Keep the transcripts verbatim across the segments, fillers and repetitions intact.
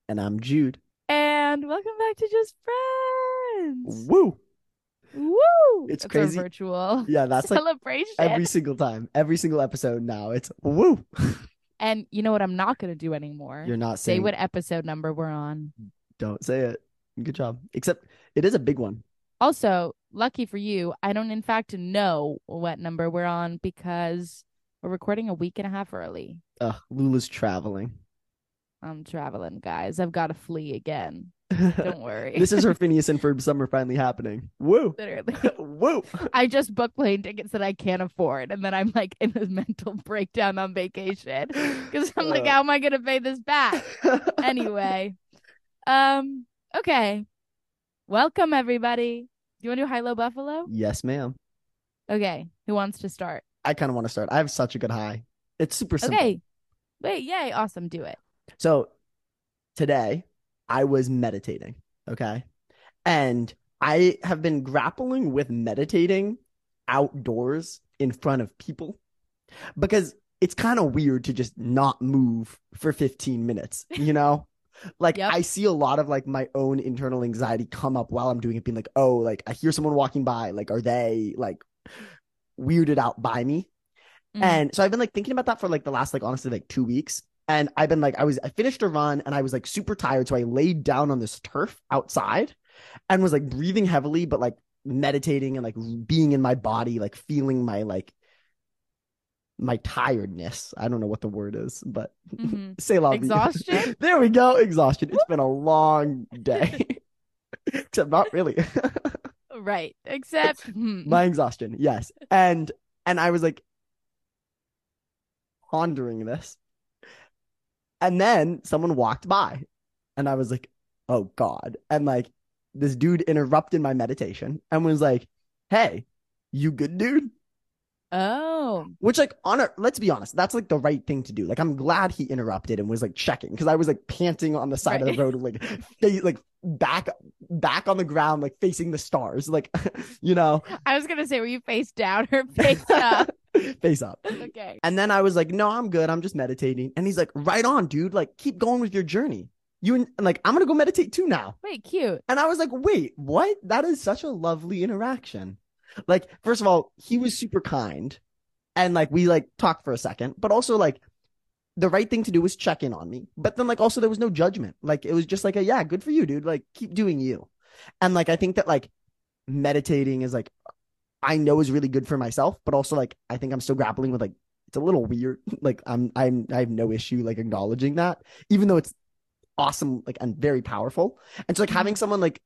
And I'm Jude. And welcome back to Just Friends. Woo! Woo! It's It's our crazy. virtual Yeah, that's like celebration. every single time, every single episode now. It's woo. And you know what I'm not going to do anymore? You're not Say saying, what episode number we're on. don't say it. Good job. Except it is a big one. Also, lucky for you, I don't in fact know what number we're on because we're recording a week and a half early. Ugh, Lula's traveling. I'm traveling, guys. I've got to flee again. Don't worry. This is her Phineas and Ferb summer finally happening. Woo. Literally. Woo. I just booked plane tickets that I can't afford. And then I'm like in a mental breakdown on vacation because I'm like, Uh, how am I going to pay this back? Anyway, um, okay. Welcome, everybody. Do you want to do High Low Buffalo? yes, ma'am. Okay. Who wants to start? I kind of want to start. I have such a good high. It's super simple. Okay. Wait, yay. Awesome. Do it. So today I was meditating. Okay. And I have been grappling with meditating outdoors in front of people because it's kind of weird to just not move for fifteen minutes, you know? Like Yep. I see a lot of like my own internal anxiety come up while I'm doing it, being like, oh, like I hear someone walking by, like, are they like weirded out by me? Mm-hmm. And so I've been like thinking about that for like the last, like, honestly, like two weeks. And I've been like, I was, I finished a run and I was like super tired. So I laid down on this turf outside and was like breathing heavily, but like meditating and like being in my body, like feeling my like my tiredness. I don't know what the word is, but Mm-hmm. say la vie. Exhaustion? There we go. Exhaustion. It's been a long day. Except not really. Right. Except, hmm. My exhaustion. Yes. And and I was like pondering this. And then someone walked by and I was like, oh God. And like this dude interrupted my meditation and was like, hey, you good, dude? Oh, Which, like, on a, let's be honest, that's like the right thing to do. Like, I'm glad he interrupted and was like checking because I was like panting on the side of the right. road, like, like back, back on the ground, like facing the stars, like, you know, I was going to say, were you face down or face up? face up. Okay. And then I was like, no, I'm good. I'm just meditating. And he's like, right on, dude. Like, keep going with your journey. You and like, I'm gonna go meditate too now. Wait, cute. And I was like, wait, what? That is such a lovely interaction. Like, first of all, he was super kind and like we like talked for a second, but also like the right thing to do was check in on me. But then like also there was no judgment. Like it was just like a yeah, good for you, dude. Like keep doing you. And like I think that like meditating is like I know is really good for myself, but also like I think I'm still grappling with like it's a little weird. Like I'm I'm I have no issue like acknowledging that, even though it's awesome, like and very powerful. And so like Mm-hmm. having someone like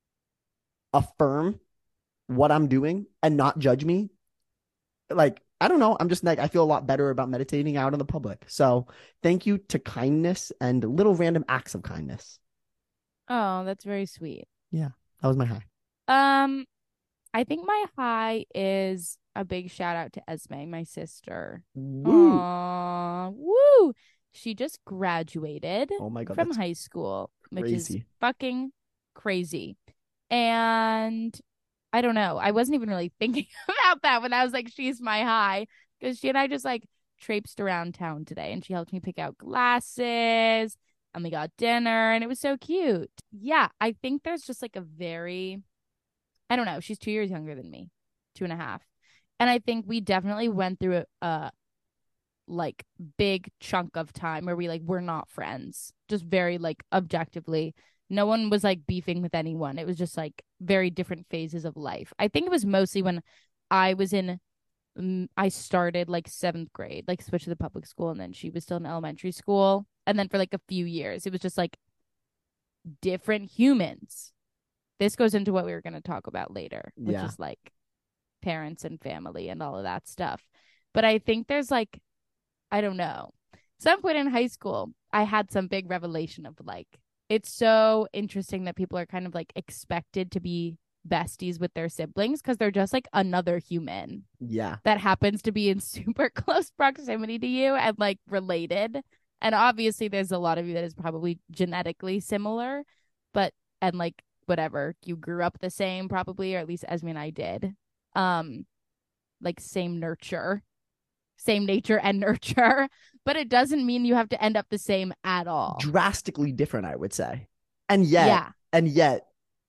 affirm what I'm doing and not judge me, like I don't know. I'm just like I feel a lot better about meditating out in the public. So thank you to kindness and little random acts of kindness. Oh, that's very sweet. Yeah, that was my high. Um, I think my high is a big shout out to Esme, my sister. Woo! Aw, woo! She just graduated Oh my god, from that's high school, which is crazy. fucking crazy. And I don't know. I wasn't even really thinking about that when I was like, she's my high. Because she and I just like traipsed around town today and she helped me pick out glasses and we got dinner and it was so cute. Yeah, I think there's just like a very, I don't know, she's two years younger than me, two and a half. And I think we definitely went through a, a like big chunk of time where we like we're not friends, just very like objectively no one was like beefing with anyone. It was just like very different phases of life. I think it was mostly when I was in um, I started like seventh grade, like switched to the public school, and then she was still in elementary school, and then for like a few years it was just like different humans. This goes into what we were going to talk about later, which Yeah, is like parents and family and all of that stuff. But I think there's like, I don't know. Some point in high school, I had some big revelation of like, it's so interesting that people are kind of like expected to be besties with their siblings because they're just like another human yeah, that happens to be in super close proximity to you and like related. And obviously, there's a lot of you that is probably genetically similar, but and like whatever, you grew up the same probably, or at least Esme and I did. Um, like same nurture. same nature and nurture, but it doesn't mean you have to end up the same at all. Drastically different, I would say. And yet, Yeah. and yet,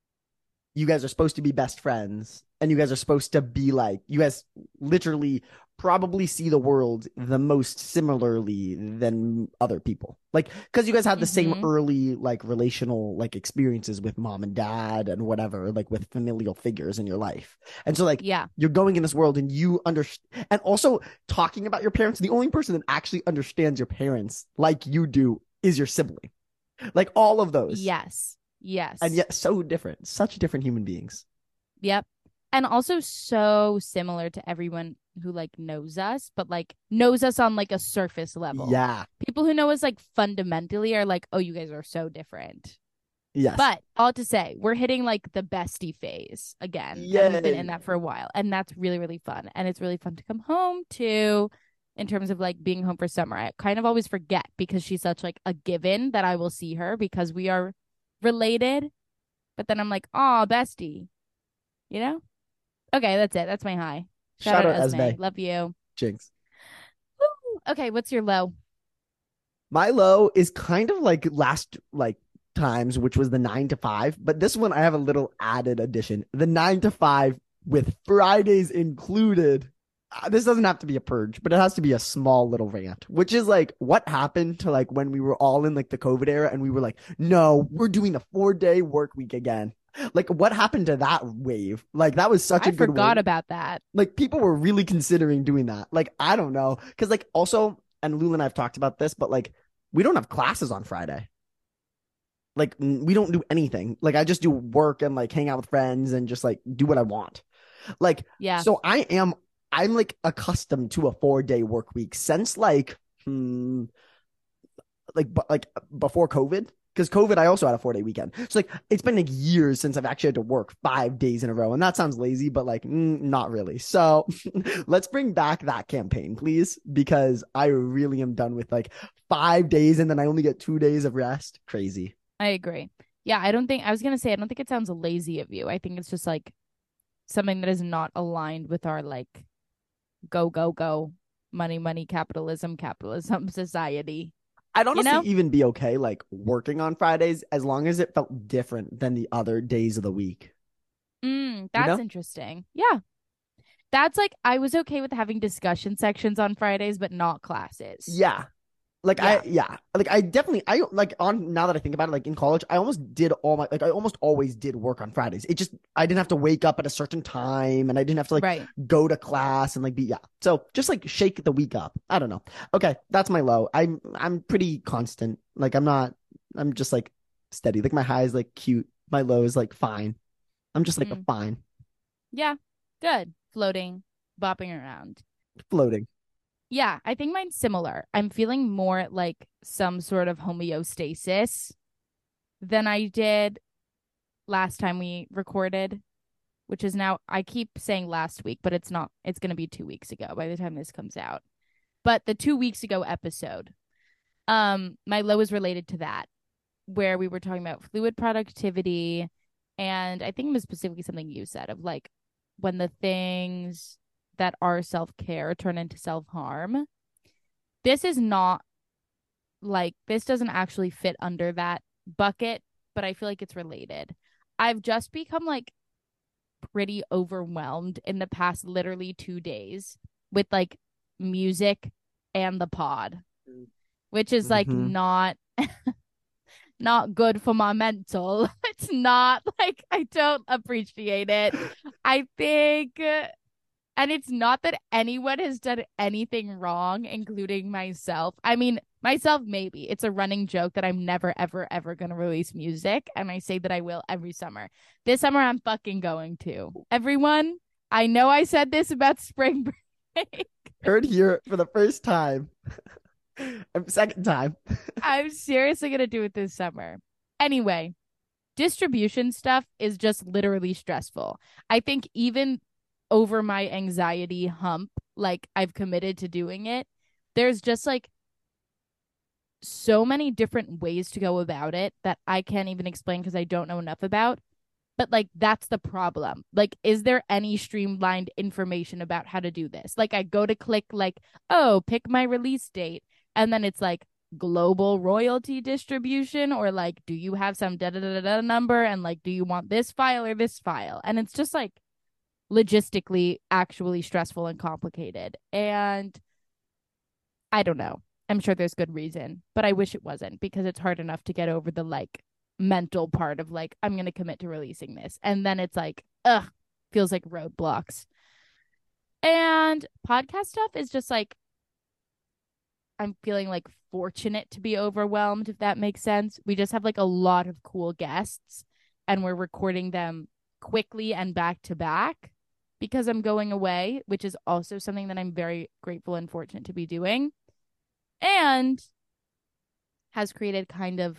you guys are supposed to be best friends, and you guys are supposed to be like, you guys literally probably see the world the most similarly than other people. Like, because you guys had the same Mhm. early, like, relational, like, experiences with mom and dad and whatever, like, with familial figures in your life. And so, like, Yeah. you're going in this world and you understand, and also talking about your parents, the only person that actually understands your parents like you do is your sibling. Like, all of those. Yes. Yes. And yet so different, such different human beings. Yep. And also so similar to everyone who like knows us, but like knows us on like a surface level. Yeah. People who know us like fundamentally are like, oh, you guys are so different. Yes. But all to say, we're hitting like the bestie phase again. Yay. And we've been in that for a while. And that's really, really fun. And it's really fun to come home to in terms of like being home for summer. I kind of always forget because she's such like a given that I will see her because we are related. But then I'm like, oh, bestie. You know? Okay, that's it. That's my high. Shout, Shout out, out Esme. Esme. Love you. Jinx. Woo. Okay, what's your low? My low is kind of like last like times, which was the nine to five, but this one I have a little added addition. The nine to five with Fridays included. Uh, this doesn't have to be a purge, but it has to be a small little rant, which is like what happened to like when we were all in like the COVID era and we were like, no, we're doing a four day work week again. Like what happened to that wave? Like that was such I a good forgot wave. about that. Like people were really considering doing that. Like I don't know, because like also, and Lula and I've talked about this, but like we don't have classes on Friday. Like we don't do anything. Like I just do work and like hang out with friends and just like do what I want. Like Yeah. so I am I'm like accustomed to a four day work week since like hmm, like but like before COVID. Because COVID, I also had a four day weekend. So like it's been like years since I've actually had to work five days in a row. And that sounds lazy, but like mm, not really. So let's bring back that campaign, please. Because I really am done with like five days and then I only get two days of rest. Crazy. I agree. Yeah, I don't think I was gonna say I don't think it sounds lazy of you. I think it's just like something that is not aligned with our like go, go, go, money, money, capitalism, capitalism society. I'd honestly You know? even be okay like working on Fridays as long as it felt different than the other days of the week. Mm, that's You know? interesting. Yeah. That's like I was okay with having discussion sections on Fridays, but not classes. Yeah. Like Yeah. I yeah, like I definitely I like on now that I think about it, like in college, I almost did all my like I almost always did work on Fridays. It just I didn't have to wake up at a certain time and I didn't have to like Right. go to class and like be yeah. So just like shake the week up. I don't know. Okay, that's my low. I'm I'm pretty constant. Like I'm not I'm just like steady. Like my high is like cute. My low is like fine. I'm just like a Mm. fine Yeah. Good. Floating, bopping around. floating. Yeah, I think mine's similar. I'm feeling more like some sort of homeostasis than I did last time we recorded, which is now, I keep saying last week, but it's not, it's going to be two weeks ago by the time this comes out. But the two weeks ago episode, um, my low is related to that, where we were talking about fluid productivity. And I think it was specifically something you said of like when the things that are self-care turn into self-harm. This is not like this doesn't actually fit under that bucket, but I feel like it's related. I've just become like pretty overwhelmed in the past literally two days with like music and the pod, which is like Mhm. not not good for my mental. It's not like I don't appreciate it. I think and it's not that anyone has done anything wrong, including myself. I mean, myself, maybe. It's a running joke that I'm never, ever, ever going to release music. And I say that I will every summer. This summer, I'm fucking going to. Everyone, I know I said this about spring break. Heard here for the first time. Second time. I'm seriously going to do it this summer. Anyway, distribution stuff is just literally stressful. I think even over my anxiety hump, like I've committed to doing it, there's just like so many different ways to go about it that I can't even explain because I don't know enough about. But like that's the problem. Like, is there any streamlined information about how to do this? Like I go to click like, oh, pick my release date. And then it's like global royalty distribution, or like, do you have some da da da da number? And like, do you want this file or this file? And it's just like logistically actually stressful and complicated. And I don't know. I'm sure there's good reason, but I wish it wasn't, because it's hard enough to get over the like mental part of like, I'm going to commit to releasing this. And then it's like, ugh, feels like roadblocks. And podcast stuff is just like, I'm feeling like fortunate to be overwhelmed, if that makes sense. We just have like a lot of cool guests, and we're recording them quickly and back to back because I'm going away, which is also something that I'm very grateful and fortunate to be doing, and has created kind of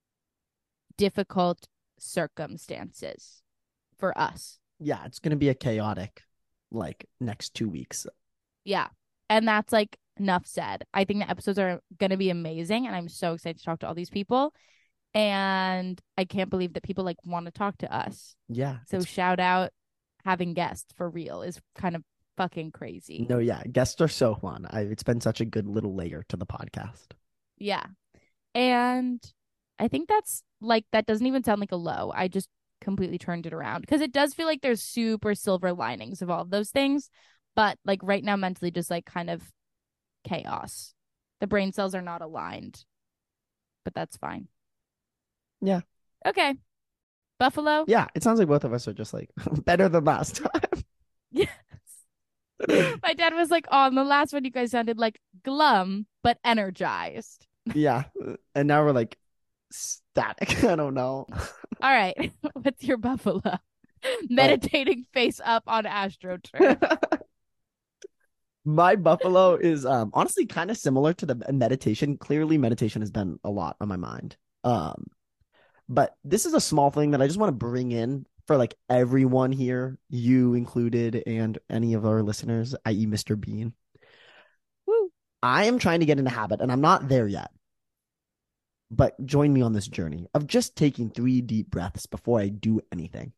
difficult circumstances for us. Yeah, it's gonna be a chaotic like next two weeks. Yeah. And that's like enough said. I think the episodes are gonna be amazing, and I'm so excited to talk to all these people. And I can't believe that people like want to talk to us. Yeah. So it's- shout out, having guests for real is kind of fucking crazy. No, yeah, guests are so fun. I, it's been such a good little layer to the podcast. Yeah. And I think that's like, that doesn't even sound like a low. I just completely turned it around, because it does feel like there's super silver linings of all of those things. But like right now, mentally, just like kind of chaos. The brain cells are not aligned, but that's fine. Yeah. Okay. Buffalo. Yeah, it sounds like both of us are just like better than last time. Yes. My dad was like, oh, on the last one, you guys sounded like glum, but energized. Yeah. And now we're like static. I don't know. All right. What's your buffalo? Meditating face up on AstroTurf. My buffalo is um honestly kind of similar to the meditation. Clearly, meditation has been a lot on my mind. Um, but this is a small thing that I just want to bring in for like everyone here, you included, and any of our listeners, that is. Mister Bean. Woo. I am trying to get in the habit, and I'm not there yet. But join me on this journey of just taking three deep breaths before I do anything.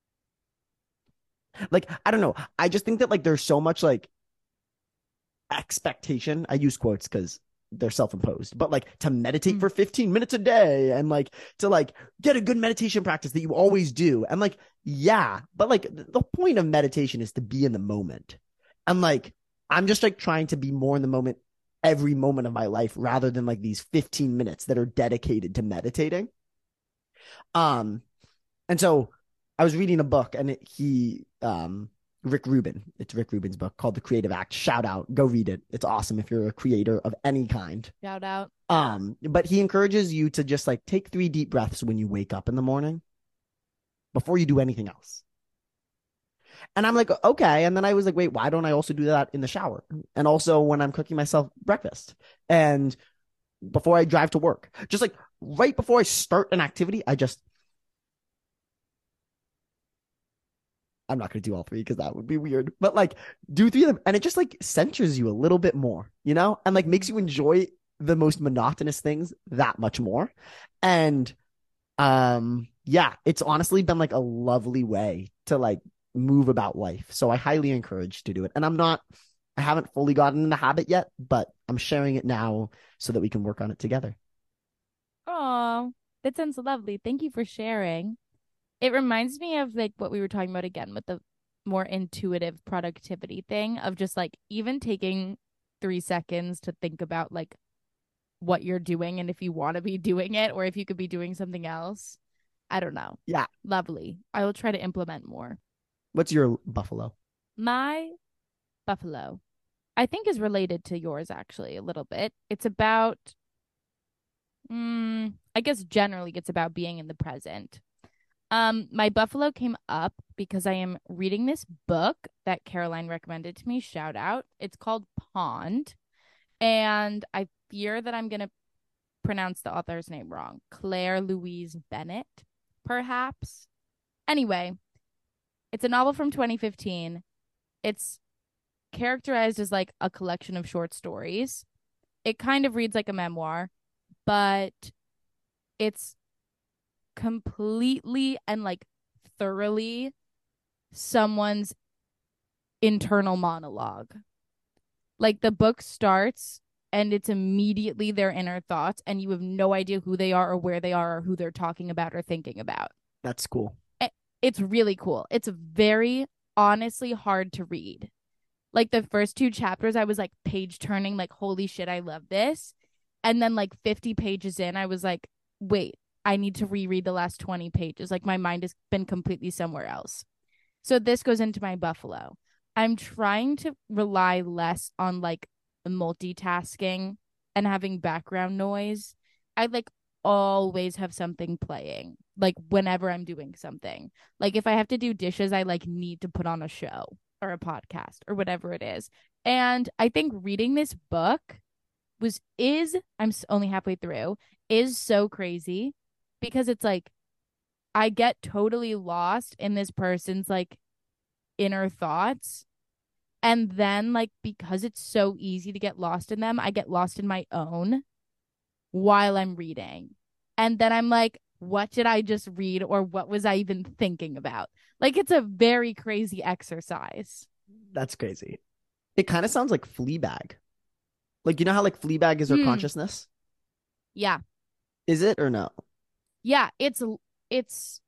Like, I don't know. I just think that like there's so much like expectation. I use quotes because they're self-imposed, but like to meditate mm. for fifteen minutes a day, and like to like get a good meditation practice that you always do. And like, yeah, but like the point of meditation is to be in the moment. And like, I'm just like trying to be more in the moment every moment of my life, rather than like these fifteen minutes that are dedicated to meditating. Um, and so I was reading a book, and it, he, um, Rick Rubin. It's Rick Rubin's book called The Creative Act. Shout out. Go read it. It's awesome if you're a creator of any kind. Shout out. Um, but he encourages you to just like take three deep breaths when you wake up in the morning before you do anything else. And I'm like, okay. And then I was like, wait, why don't I also do that in the shower? And also when I'm cooking myself breakfast, and before I drive to work, just like right before I start an activity, I just I'm not going to do all three because that would be weird, but like do three of them, and it just like centers you a little bit more, you know, and like makes you enjoy the most monotonous things that much more. And um, yeah, it's honestly been like a lovely way to like move about life. So I highly encourage to do it. And I'm not, I haven't fully gotten in the habit yet, but I'm sharing it now so that we can work on it together. Oh, that sounds lovely. Thank you for sharing. It reminds me of like what we were talking about again with the more intuitive productivity thing of just like even taking three seconds to think about like what you're doing and if you want to be doing it or if you could be doing something else. I don't know. Yeah. Lovely. I will try to implement more. What's your buffalo? My buffalo, I think, is related to yours actually a little bit. It's about, mm, I guess generally it's about being in the present. Um, my buffalo came up because I am reading this book that Caroline recommended to me. Shout out. It's called Pond. And I fear that I'm going to pronounce the author's name wrong. Claire Louise Bennett, perhaps. Anyway, it's a novel from twenty fifteen. It's characterized as like a collection of short stories. It kind of reads like a memoir, but it's completely and like thoroughly someone's internal monologue. Like the book starts and it's immediately their inner thoughts, and you have no idea who they are or where they are or who they're talking about or thinking about. That's cool. It's really cool. It's very honestly hard to read. Like the first two chapters, I was like page turning, like, holy shit, I love this. And then like fifty pages in, I was like, wait, I need to reread the last twenty pages. Like my mind has been completely somewhere else. So this goes into my Buffalo. I'm trying to rely less on like multitasking and having background noise. I like always have something playing, like whenever I'm doing something. Like if I have to do dishes, I like need to put on a show or a podcast or whatever it is. And I think reading this book was is I'm only halfway through is so crazy, because it's like I get totally lost in this person's like inner thoughts, and then like because it's so easy to get lost in them, I get lost in my own while I'm reading. And then I'm like, what did I just read, or what was I even thinking about? Like it's a very crazy exercise. That's crazy. It kind of sounds like Fleabag. Like, you know how like Fleabag is her Hmm. consciousness? Yeah. Is it or no? Yeah, it's it's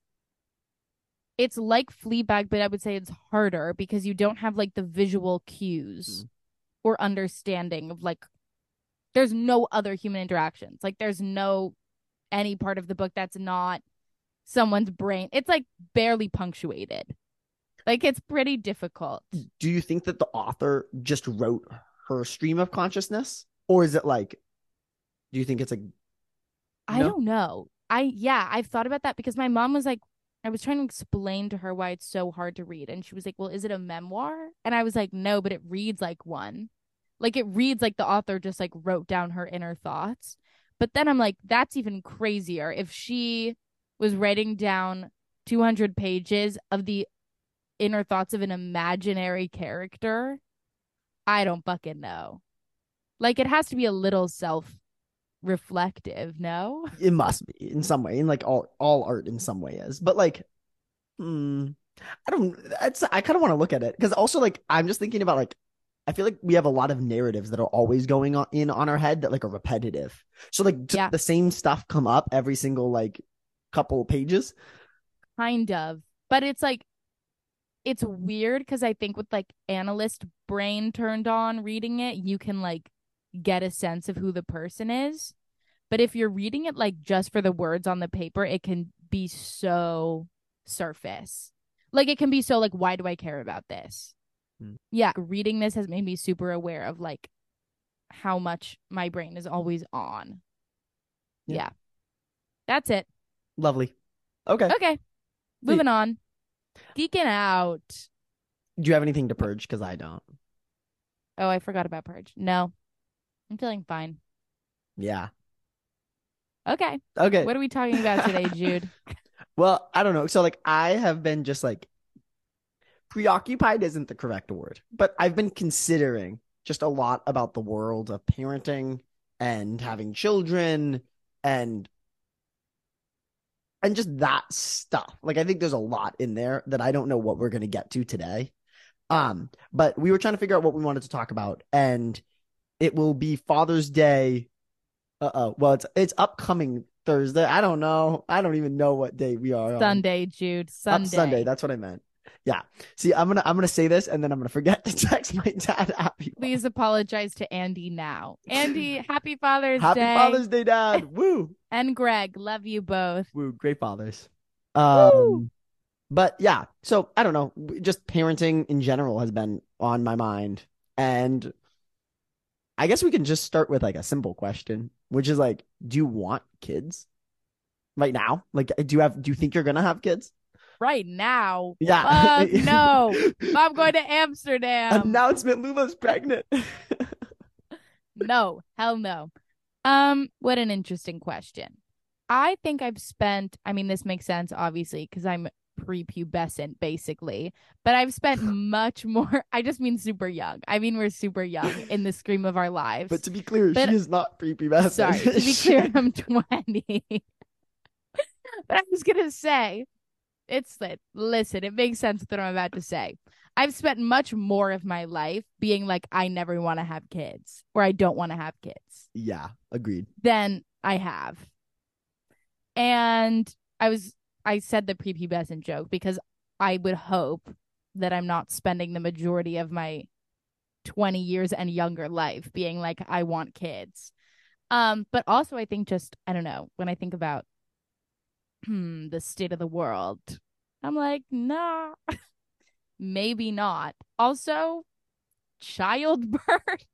it's like Fleabag, but I would say it's harder because you don't have like the visual cues Mm. or understanding of like there's no other human interactions. Like there's no any part of the book that's not someone's brain. It's like barely punctuated. Like it's pretty difficult. Do you think that the author just wrote her stream of consciousness? Or is it like, do you think it's like, I no? don't know. I yeah, I've thought about that because my mom was like, I was trying to explain to her why it's so hard to read, and she was like, well, is it a memoir? And I was like, no, but it reads like one. Like it reads like the author just like wrote down her inner thoughts. But then I'm like, that's even crazier. If she was writing down two hundred pages of the inner thoughts of an imaginary character, I don't fucking know. Like it has to be a little self reflective, no? It must be in some way. And like all, all art in some way is. But like, hmm, I don't, it's, I kind of want to look at it. Because also like, I'm just thinking about like, I feel like we have a lot of narratives that are always going on in on our head that like are repetitive. So like t- Yeah. the same stuff come up every single like couple pages. Kind of. But it's like, it's weird because I think with like analyst brain turned on reading it, you can like get a sense of who the person is. But if you're reading it like just for the words on the paper, it can be so surface. Like it can be so like, why do I care about this? Hmm. Yeah, reading this has made me super aware of like how much my brain is always on. Yeah. yeah. That's it. Lovely. Okay. Okay. Moving on. Geeking out. Do you have anything to purge? Because I don't. Oh, I forgot about purge. No. I'm feeling fine. Yeah. Okay. Okay. What are we talking about today, Jude? Well, I don't know. So like I have been just like preoccupied isn't the correct word, but I've been considering just a lot about the world of parenting and having children and and just that stuff. Like I think there's a lot in there that I don't know what we're going to get to today. Um, but we were trying to figure out what we wanted to talk about, and it will be Father's Day. Uh-oh. Well, it's it's upcoming Thursday. I don't know. I don't even know what day we are Sunday, on. Jude. Sunday. Up Sunday. That's what I meant. Yeah. See, I'm gonna I'm gonna say this, and then I'm gonna forget to text my dad happy. Please apologize to Andy now. Andy, happy Father's happy Day. Happy Father's Day, Dad. Woo. And Greg, love you both. Woo, great fathers. Um, Woo. But yeah, so I don't know. Just parenting in general has been on my mind, and I guess we can just start with like a simple question, which is like, do you want kids right now? Like, do you have? Do you think you're gonna have kids? Right now? Yeah. Uh, no. I'm going to Amsterdam. Announcement: Lula's pregnant. No, hell no. Um, what an interesting question. I think I've spent, I mean, this makes sense, obviously, because I'm prepubescent, basically. But I've spent much more, I just mean super young. I mean, we're super young in the stream of our lives. But to be clear, but, she is not prepubescent. Sorry, to be clear, I'm twenty. But I was going to say, It's that, listen, it makes sense what I'm about to say. I've spent much more of my life being like, I never want to have kids or I don't want to have kids Yeah, agreed. than I have. And I was, I said the prepubescent joke because I would hope that I'm not spending the majority of my twenty years and younger life being like, I want kids. Um, but also, I think just, I don't know, when I think about hmm, the state of the world, I'm like, nah, maybe not. Also, childbirth,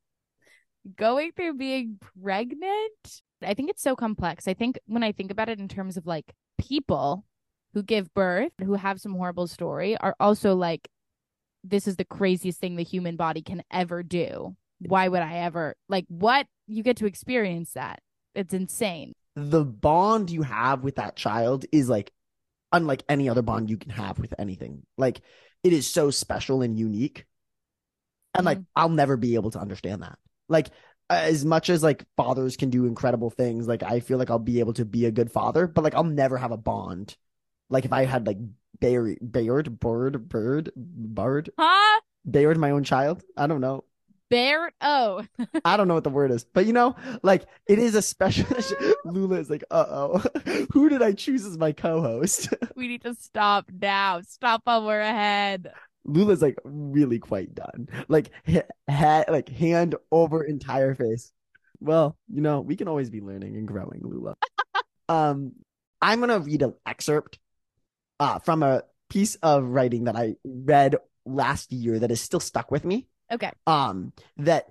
going through being pregnant. I think it's so complex. I think when I think about it in terms of like people who give birth, who have some horrible story, are also like, this is the craziest thing the human body can ever do. Why would I ever like what? You get to experience that. It's insane. The bond you have with that child is like unlike any other bond you can have with anything. Like it is so special and unique. And like Mm. I'll never be able to understand that. Like as much as like fathers can do incredible things, like I feel like I'll be able to be a good father, but like I'll never have a bond. Like if I had like Bayard, Bayard, Bird, Bird, Bard, Huh? Bayard, my own child. I don't know. Bear? Oh, I don't know what the word is, but you know, like it is a special. Lula is like, uh oh, who did I choose as my co-host? we need to stop now. Stop while we're ahead. Lula's like really quite done, like ha- like hand over entire face. Well, you know, we can always be learning and growing, Lula. Um, I'm gonna read an excerpt uh from a piece of writing that I read last year that is still stuck with me. Okay. Um, that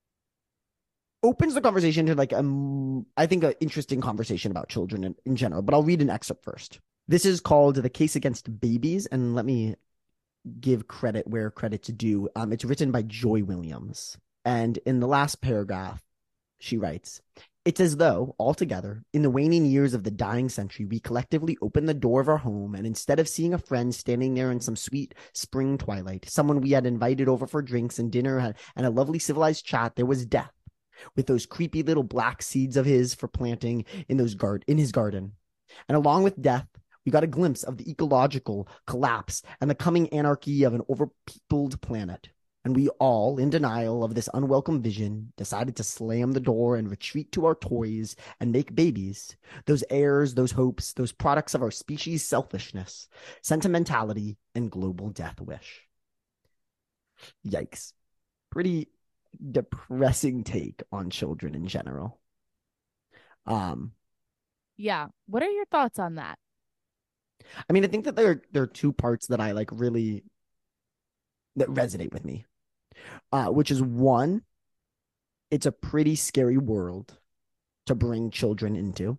opens the conversation to like um I think an interesting conversation about children in, in general, but I'll read an excerpt first. This is called The Case Against Babies, and let me give credit where credit's due. Um, it's written by Joy Williams. And in the last paragraph, she writes, it's as though, altogether, in the waning years of the dying century, we collectively opened the door of our home, and instead of seeing a friend standing there in some sweet spring twilight, someone we had invited over for drinks and dinner and a lovely civilized chat, there was death, with those creepy little black seeds of his for planting in those guard in his garden. And along with death, we got a glimpse of the ecological collapse and the coming anarchy of an overpeopled planet. And we all, in denial of this unwelcome vision, decided to slam the door and retreat to our toys and make babies, those heirs, those hopes, those products of our species' selfishness, sentimentality, and global death wish. Yikes. Pretty depressing take on children in general. Um, Yeah. What are your thoughts on that? I mean, I think that there there are two parts that I like really that resonate with me. Uh, which is one, it's a pretty scary world to bring children into.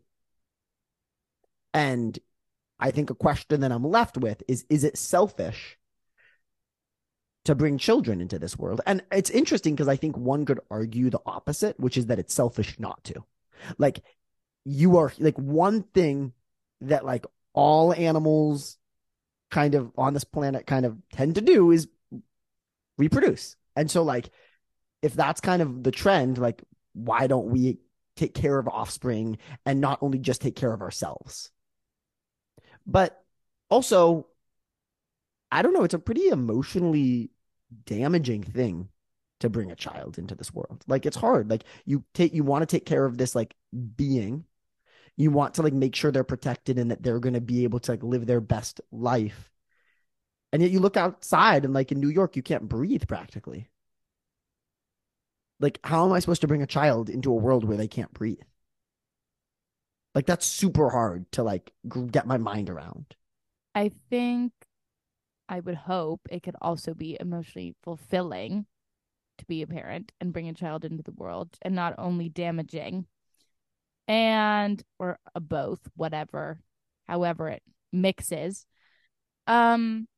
And I think a question that I'm left with is, is it selfish to bring children into this world? And it's interesting because I think one could argue the opposite, which is that it's selfish not to. Like you are like one thing that like all animals kind of on this planet kind of tend to do is reproduce. And so like if that's kind of the trend, like why don't we take care of offspring and not only just take care of ourselves? But also, I don't know, it's a pretty emotionally damaging thing to bring a child into this world. Like it's hard. Like you take you want to take care of this like being. You want to like make sure they're protected and that they're going to be able to like live their best life. And yet you look outside and like in New York, you can't breathe practically. Like, how am I supposed to bring a child into a world where they can't breathe? Like, that's super hard to like get my mind around. I think I would hope it could also be emotionally fulfilling to be a parent and bring a child into the world and not only damaging and or a both, whatever, however it mixes. Um,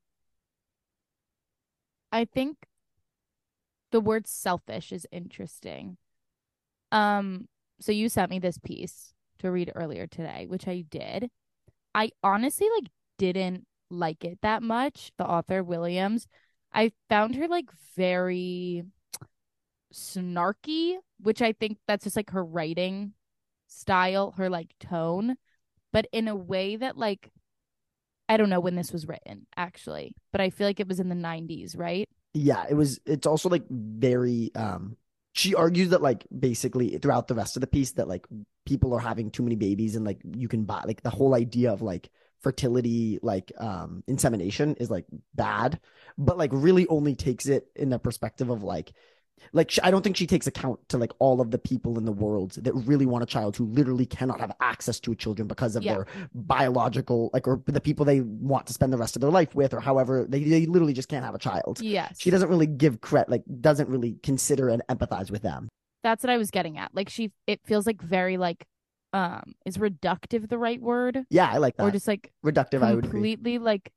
I think the word selfish is interesting. Um, so you sent me this piece to read earlier today, which I did. I honestly like didn't like it that much. The author Williams, I found her like very snarky, which I think that's just like her writing style, her like tone, but in a way that like I don't know when this was written, actually, but I feel like it was in the nineties, right? Yeah, it was it's also like very um she argues that like basically throughout the rest of the piece that like people are having too many babies and like you can buy like the whole idea of like fertility like um insemination is like bad, but like really only takes it in the perspective of like like I don't think she takes account to like all of the people in the world that really want a child who literally cannot have access to children because of Yeah. their biological like or the people they want to spend the rest of their life with or however they, they literally just can't have a child. Yes. She doesn't really give credit, like doesn't really consider and empathize with them. That's what I was getting at. Like she it feels like very like um is reductive the right word? Yeah, I like that. Or just like Reductive, I would agree. Completely like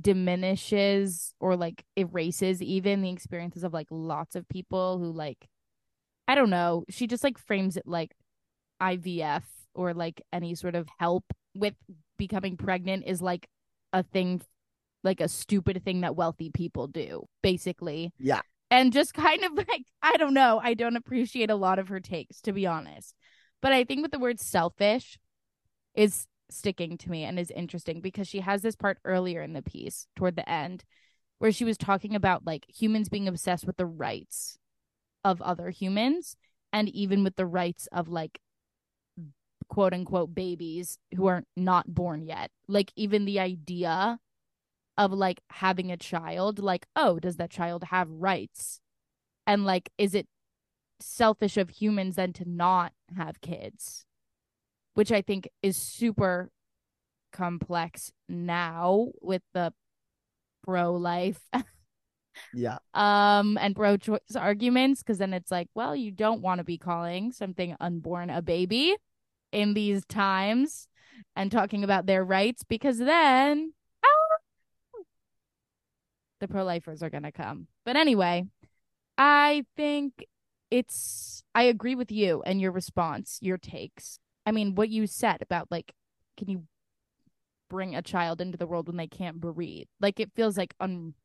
diminishes or like erases even the experiences of like lots of people who like I don't know. She just like frames it like I V F or like any sort of help with becoming pregnant is like a thing, like a stupid thing that wealthy people do, basically. Yeah. And just kind of like, I don't know. I don't appreciate a lot of her takes, to be honest. But I think with the word selfish is sticking to me and is interesting because she has this part earlier in the piece toward the end where she was talking about like humans being obsessed with the rights of other humans and even with the rights of like quote unquote babies who are not born yet. Like even the idea of like having a child, like, oh, does that child have rights? And like, is it selfish of humans then to not have kids? Which I think is super complex now with the pro life yeah um and pro choice arguments because then it's like, well, you don't want to be calling something unborn a baby in these times and talking about their rights because then oh, the pro-lifers are gonna come. But anyway, I think it's I agree with you and your response, your takes. I mean, what you said about like, can you bring a child into the world when they can't breathe? Like it feels like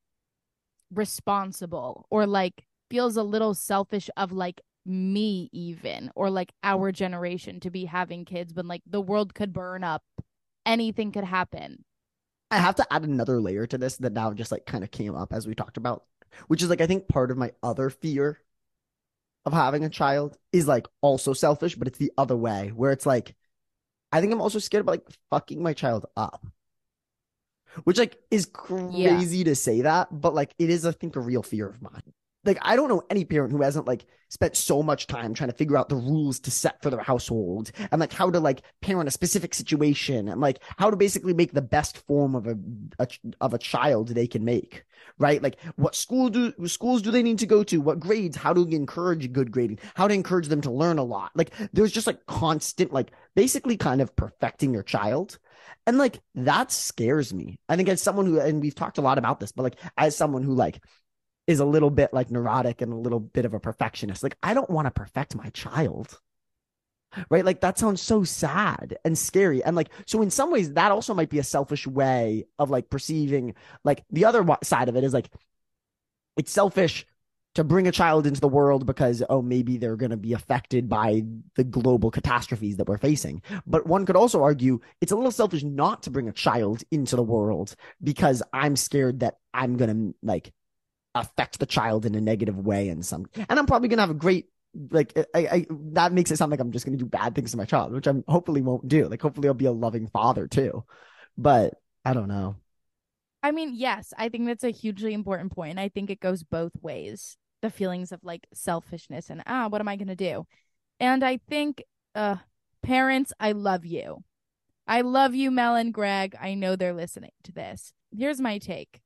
unresponsible or like feels a little selfish of like me even or like our generation to be having kids when like the world could burn up, anything could happen. I have to add another layer to this that now just like kind of came up as we talked about, which is like I think part of my other fear of having a child is like also selfish, but it's the other way where it's like I think I'm also scared about like fucking my child up, which like is crazy yeah. to say that, but like it is I think a real fear of mine. Like I don't know any parent who hasn't like spent so much time trying to figure out the rules to set for their household and like how to like parent a specific situation and like how to basically make the best form of a, a of a child they can make, right? Like what school do schools do they need to go to, what grades, how to encourage good grading, how to encourage them to learn a lot. Like there's just like constant like basically kind of perfecting your child. And like that scares me. I think as someone who, and we've talked a lot about this, but like as someone who like is a little bit like neurotic and a little bit of a perfectionist. Like, I don't want to perfect my child. Right? Like, that sounds so sad and scary. And like, so in some ways, that also might be a selfish way of like perceiving, like, the other side of it is like, it's selfish to bring a child into the world because, oh, maybe they're going to be affected by the global catastrophes that we're facing. But one could also argue it's a little selfish not to bring a child into the world because I'm scared that I'm going to like, affect the child in a negative way in some, and I'm probably gonna have a great like I, I that makes it sound like I'm just gonna do bad things to my child, which I'm hopefully won't do. Like hopefully I'll be a loving father too, but I don't know. I mean, yes, I think that's a hugely important point. I think it goes both ways. The feelings of like selfishness and ah, what am I gonna do? And I think, uh, parents, I love you. I love you, Mel and Greg. I know they're listening to this. Here's my take.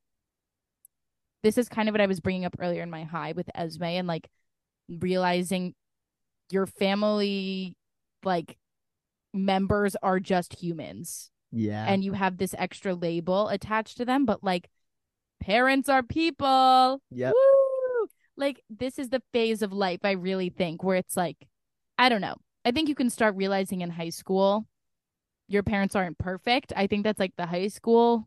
This is kind of what I was bringing up earlier in my high with Esme and like realizing your family like members are just humans. Yeah. And you have this extra label attached to them, but like parents are people. Yeah. Like this is the phase of life I really think where it's like, I don't know. I think you can start realizing in high school your parents aren't perfect. I think that's like the high school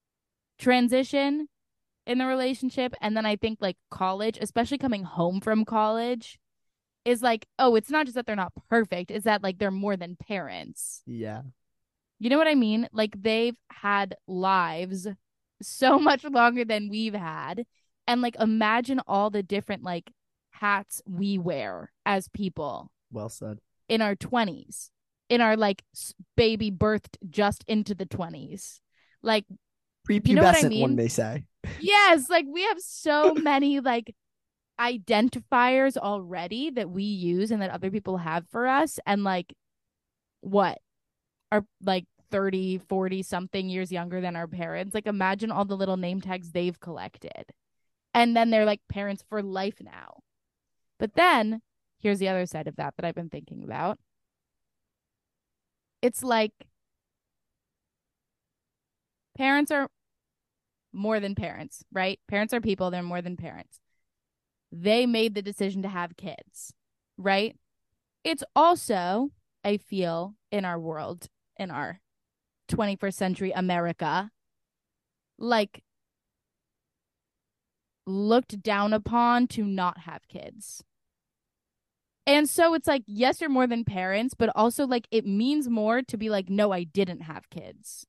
transition in the relationship. And then I think like college, especially coming home from college, is like, oh, it's not just that they're not perfect, it's that like they're more than parents. Yeah. You know what I mean? Like they've had lives so much longer than we've had. And like imagine all the different like hats we wear as people Well said. in our twenties, in our like baby birthed just into the twenties. Like, you know what I Prepubescent, one mean? may say. Yes, like we have so many like identifiers already that we use and that other people have for us. And like, what? Are like thirty, forty something years younger than our parents. Like, imagine all the little name tags they've collected. And then they're like parents for life now. But then here's the other side of that that I've been thinking about. It's like parents are more than parents, right? Parents are people, they're more than parents. They made the decision to have kids, right? It's also, I feel, in our world, in our twenty-first century America, like looked down upon to not have kids. And so it's like, yes, you're more than parents, but also like it means more to be like, no, I didn't have kids.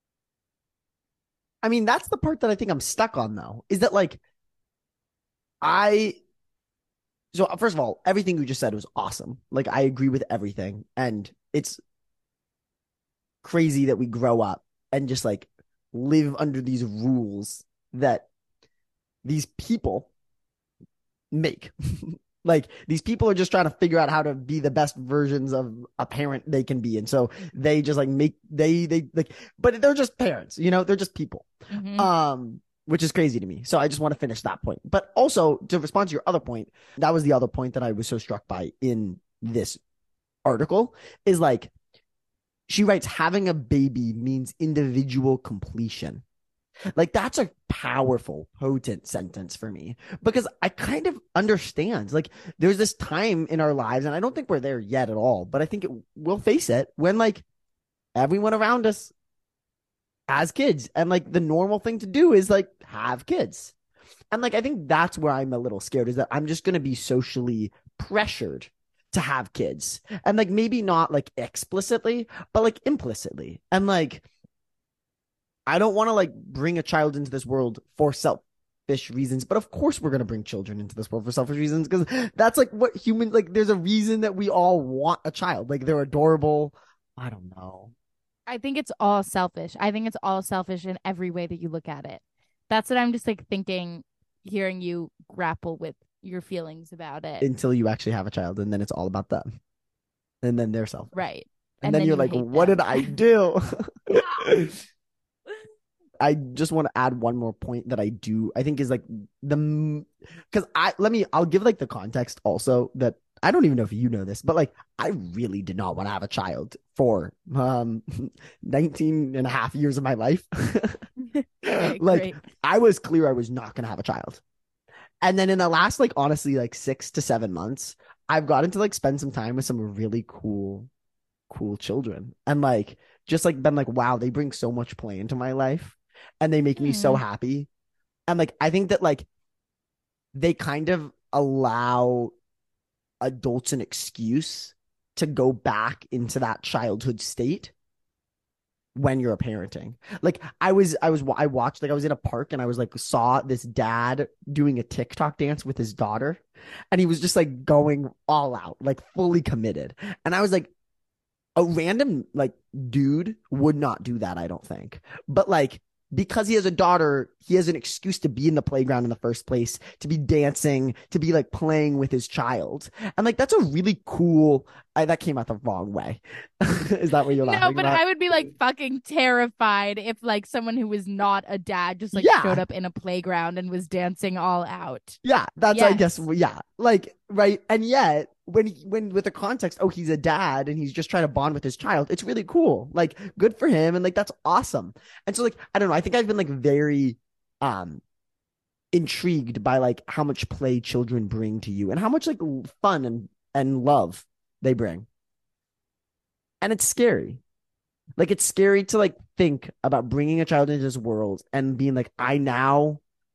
I mean, that's the part that I think I'm stuck on, though, is that like, I, so first of all, everything you just said was awesome. Like, I agree with everything. And it's crazy that we grow up and just like live under these rules that these people make. Like these people are just trying to figure out how to be the best versions of a parent they can be. And so they just like make they they like but they're just parents, you know, they're just people. Mm-hmm. Um which is crazy to me. So I just want to finish that point. But also to respond to your other point, that was the other point that I was so struck by in this article is like she writes having a baby means individual completion. Like that's a powerful, potent sentence for me because I kind of understand. Like there's this time in our lives, and I don't think we're there yet at all, but I think it, we'll face it when like everyone around us has kids, and like the normal thing to do is like have kids. And like I think that's where I'm a little scared is that I'm just going to be socially pressured to have kids, and like maybe not like explicitly, but like implicitly, and like. I don't want to like bring a child into this world for selfish reasons, but of course we're going to bring children into this world for selfish reasons because that's like what human, like there's a reason that we all want a child. Like they're adorable. I don't know. I think it's all selfish. I think it's all selfish in every way that you look at it. That's what I'm just like thinking, hearing you grapple with your feelings about it. Until you actually have a child and then it's all about them. And then they're selfish. Right. And, and then, then you're you like, hate what them. did I do? I just want to add one more point that I do, I think is like the, because I, let me, I'll give like the context also that I don't even know if you know this, but like I really did not want to have a child for um nineteen and a half years of my life. Okay, Like great. I was clear I was not going to have a child. And then in the last like honestly like six to seven months, I've gotten to like spend some time with some really cool, cool children. And like just like been like, wow, they bring so much play into my life and they make me so Hmm. happy. And like I think that like they kind of allow adults an excuse to go back into that childhood state when you're parenting. Like I was, I was, I watched, like I was in a park and I was like, saw this dad doing a TikTok dance with his daughter and he was just like going all out, like fully committed. And I was like, a random like dude would not do that, I don't think. But like, because he has a daughter, he has an excuse to be in the playground in the first place, to be dancing, to be like playing with his child. And like, that's a really cool, I, that came out the wrong way. Is that what you're No, laughing but about? I would be like fucking terrified if like someone who was not a dad just like showed Yeah. up in a playground and was dancing all out. Yeah. That's, I guess, Yes. yeah. Like, right. And yet, when, he, when with the context, oh, he's a dad and he's just trying to bond with his child, it's really cool. Like, good for him. And like, that's awesome. And so, like, I don't know. I think I've been like very, um, intrigued by like how much play children bring to you and how much like fun and, and love they bring. And it's scary. Like it's scary to like think about bringing a child into this world and being like, I now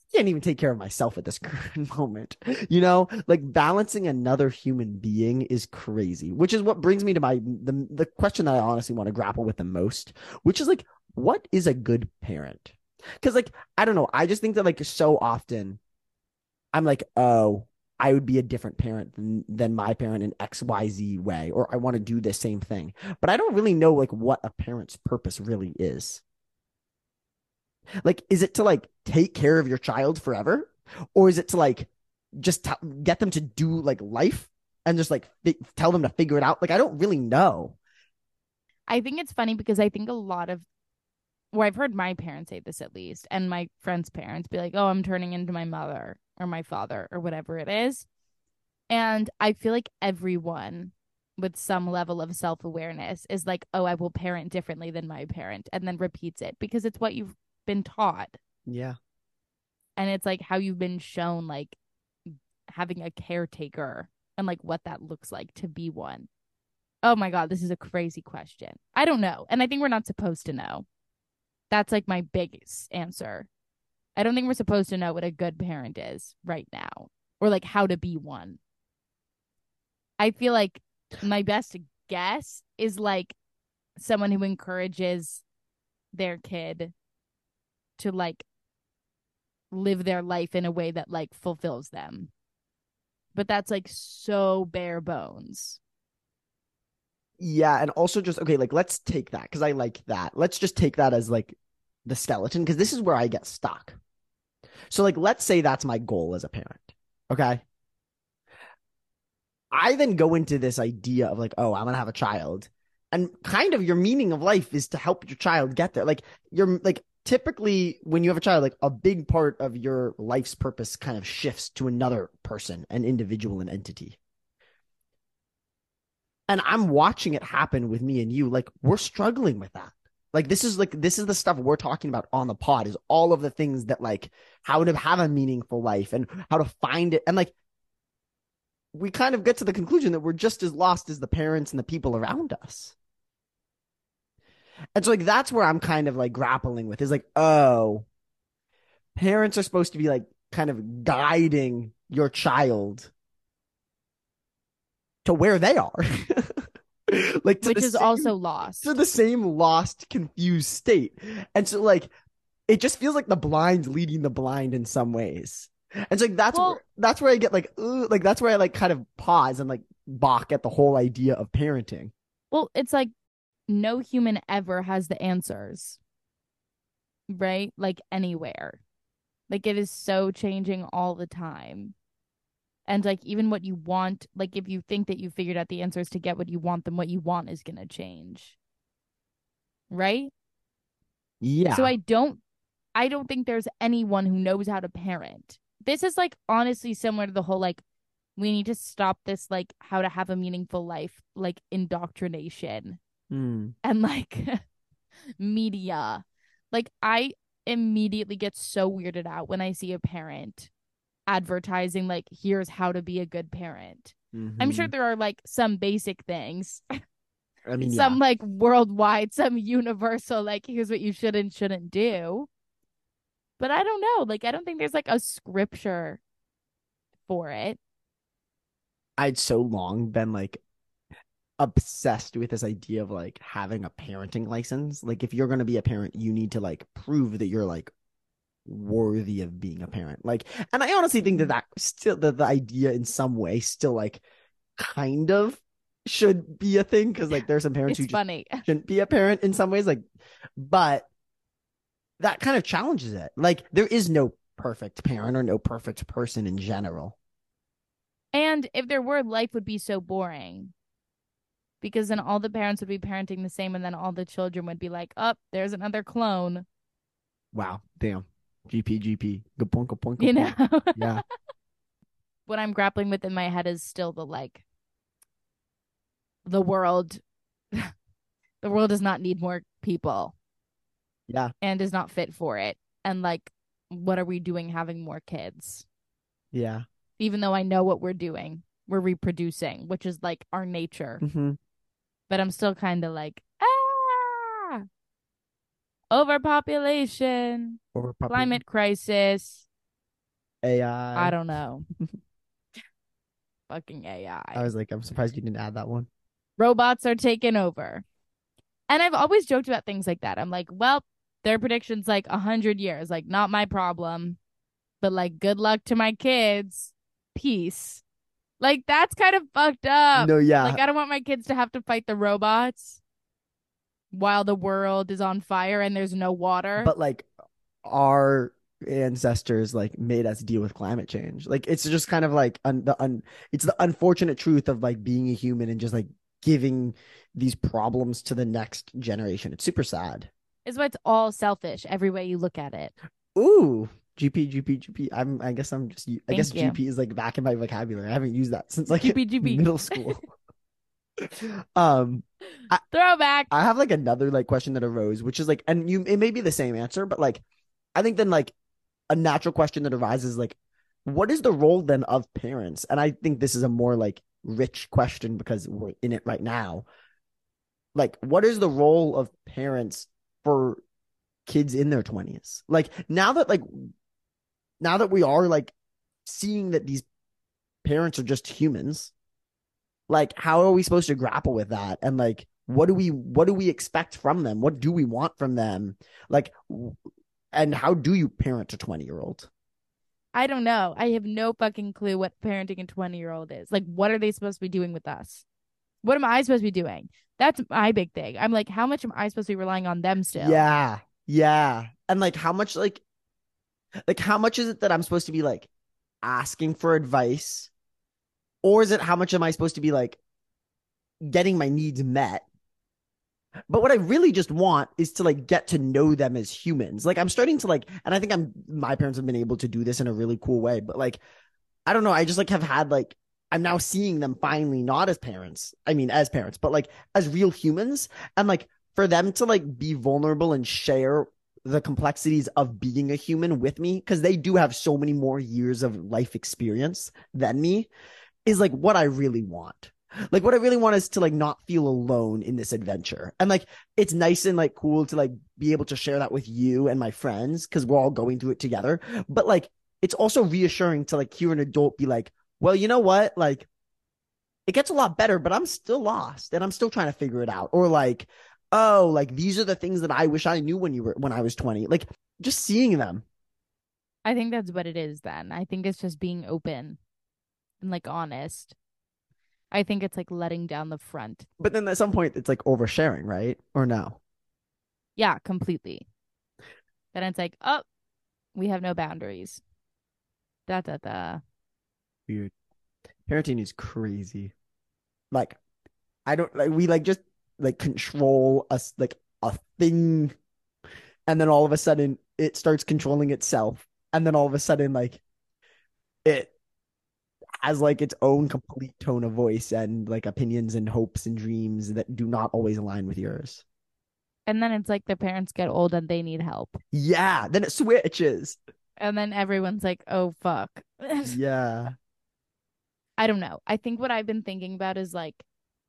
can't even take care of myself at this current moment. You know, like balancing another human being is crazy, which is what brings me to my the the question that I honestly want to grapple with the most, which is like, what is a good parent? Because like I don't know, I just think that like so often I'm like, oh, I would be a different parent than than my parent in X Y Z way, or I want to do the same thing, but I don't really know like what a parent's purpose really is. Like, is it to like take care of your child forever? Or is it to like just t- get them to do like life and just like fi- tell them to figure it out? Like, I don't really know. I think it's funny because I think a lot of, well, I've heard my parents say this at least, and my friends' parents be like, oh, I'm turning into my mother or my father or whatever it is. And I feel like everyone with some level of self awareness is like, oh, I will parent differently than my parent, and then repeats it because it's what you've been taught. Yeah. And it's like how you've been shown, like having a caretaker and like what that looks like to be one. Oh my God, this is a crazy question. I don't know. And I think we're not supposed to know. That's like my biggest answer. I don't think we're supposed to know what a good parent is right now or like how to be one. I feel like my best guess is like someone who encourages their kid to like live their life in a way that like fulfills them. But that's like so bare bones. Yeah. And also just, okay, like let's take that because I like that. Let's just take that as like the skeleton because this is where I get stuck. So, like, let's say that's my goal as a parent. Okay. I then go into this idea of like, oh, I'm gonna have a child, and kind of your meaning of life is to help your child get there. Like you're like typically when you have a child, like a big part of your life's purpose kind of shifts to another person, an individual, an entity. And I'm watching it happen with me and you. Like we're struggling with that. Like this is like this is the stuff we're talking about on the pod is all of the things that like how to have a meaningful life and how to find it. And like we kind of get to the conclusion that we're just as lost as the parents and the people around us. And so like that's where I'm kind of like grappling with is like, oh, parents are supposed to be like kind of guiding your child to where they are. Like to Which the is same also to lost. the same lost, confused state. And so like it just feels like the blind leading the blind in some ways. And so like that's where Well, that's where I get like ugh, like that's where I like kind of pause and like balk at the whole idea of parenting. well, it's like no human ever has the answers, right? Like anywhere. Like it is so changing all the time. And like even what you want, like if you think that you figured out the answers to get what you want, then what you want is gonna change. Right? So Yeah. I don't I don't think there's anyone who knows how to parent. This is like honestly similar to the whole like we need to stop this like how to have a meaningful life like indoctrination Hmm. and like media. Like I immediately get so weirded out when I see a parent advertising like here's how to be a good parent. I'm sure Mm-hmm. there are like some basic things, I mean, yeah. some like worldwide, some universal like here's what you should and shouldn't do. But I don't know. Like I don't think there's like a scripture for it. I'd so long been like obsessed with this idea of like having a parenting license. Like if you're going to be a parent, you need to like prove that you're like worthy of being a parent. Like, and I honestly think that that still that the idea in some way still like kind of should be a thing because like there's some parents who It's just funny. shouldn't be a parent in some ways. Like, but that kind of challenges it. Like there is no perfect parent or no perfect person in general. And if there were, life would be so boring because then all the parents would be parenting the same and then all the children would be like, oh, there's another clone, Wow, damn. G P G P. Good point, good point, good you know? point. Yeah. What I'm grappling with in my head is still the like, the world, the world does not need more people Yeah. and is not fit for it. And like, what are we doing having more kids? Yeah. Even though I know what we're doing, we're reproducing, which is like our nature. Mm-hmm. But I'm still kind of like, ah, overpopulation, Overpopulation. climate crisis. A I I. don't know. Fucking A I. I was like, I'm surprised you didn't add that one. Robots are taking over. And I've always joked about things like that. I'm like, well, their prediction's like a hundred years. Like, not my problem. But like, good luck to my kids. Peace. Like, that's kind of fucked up. No, yeah, Like, I don't want my kids to have to fight the robots while the world is on fire and there's no water. but like our ancestors like made us deal with climate change. Like it's just kind of like un- the un- it's the unfortunate truth of like being a human and just like giving these problems to the next generation. It's super sad. Is why it's all selfish every way you look at it. Ooh, G P, G P, G P. I'm. I guess I'm just. I Thank guess you. G P is like back in my vocabulary. I haven't used that since like G P, G P. middle school. um, I, Throwback. I have like another like question that arose, which is like, and you it may be the same answer, but like, I think then like a natural question that arises like, what is the role then of parents? And I think this is a more like rich question because we're in it right now. Like, what is the role of parents for kids in their twenties? Like now that like now that we are like seeing that these parents are just humans, like how are we supposed to grapple with that? And like what do we what do we expect from them? What do we want from them? Like and how do you parent a twenty year old? I don't know. I have no fucking clue what parenting a twenty year old is. Like, what are they supposed to be doing with us? What am I supposed to be doing? That's my big thing. I'm like, how much am I supposed to be relying on them still? Yeah. Yeah. And like how much like like how much is it that I'm supposed to be like asking for advice? Or is it how much am I supposed to be like getting my needs met? But what I really just want is to like get to know them as humans. Like I'm starting to like, and I think I'm my parents have been able to do this in a really cool way. But like, I don't know. I just like have had like I'm now seeing them finally not as parents. I mean, as parents, but like as real humans. And like for them to like be vulnerable and share the complexities of being a human with me, because they do have so many more years of life experience than me, is like what I really want. Like what I really want is to like not feel alone in this adventure. And like it's nice and like cool to like be able to share that with you and my friends because we're all going through it together. But like it's also reassuring to like hear an adult be like, well, you know what? Like it gets a lot better, but I'm still lost and I'm still trying to figure it out. Or like, oh, like these are the things that I wish I knew when you were when I was twenty. Like just seeing them. I think that's what it is then. I think it's just being open and like honest. I think it's like letting down the front. But then at some point it's like oversharing, right? Or no? Yeah, completely. Then it's like, oh, we have no boundaries. Da da da. Weird. Parenting is crazy. Like I don't like we like just like control us like a thing and then all of a sudden it starts controlling itself and then all of a sudden like it has like its own complete tone of voice and like opinions and hopes and dreams that do not always align with yours. And then it's like the parents get old and they need help. Yeah, then it switches. And then everyone's like, oh, fuck. Yeah. I don't know. I think what I've been thinking about is like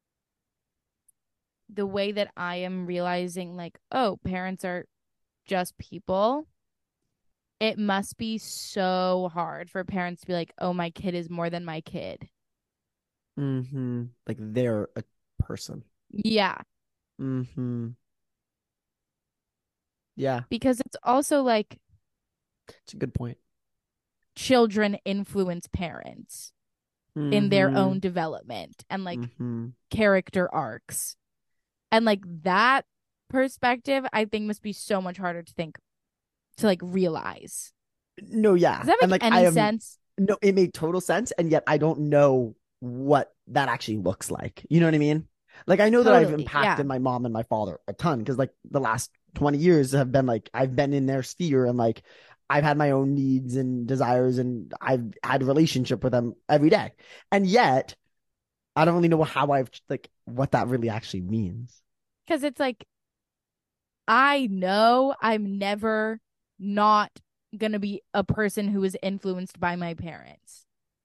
the way that I am realizing, like, oh, parents are just people. It must be so hard for parents to be like, oh, my kid is more than my kid. Mm-hmm. Like they're a person. Yeah. Mm-hmm. Yeah. Because it's also like It's a good point. children influence parents in their Mm-hmm. own development and like Mm-hmm. character arcs. And like that perspective, I think must be so much harder to think to like realize. No, yeah. Does that make And like any I am sense? no, it made total sense, and yet I don't know what that actually looks like. You know what I mean? Like I know that I've Totally. impacted Yeah. my mom and my father a ton because like the last twenty years have been like I've been in their sphere and like I've had my own needs and desires and I've had a relationship with them every day. And yet I don't really know how I've like what that really actually means. Because it's like, I know I'm never not going to be a person who is influenced by my parents.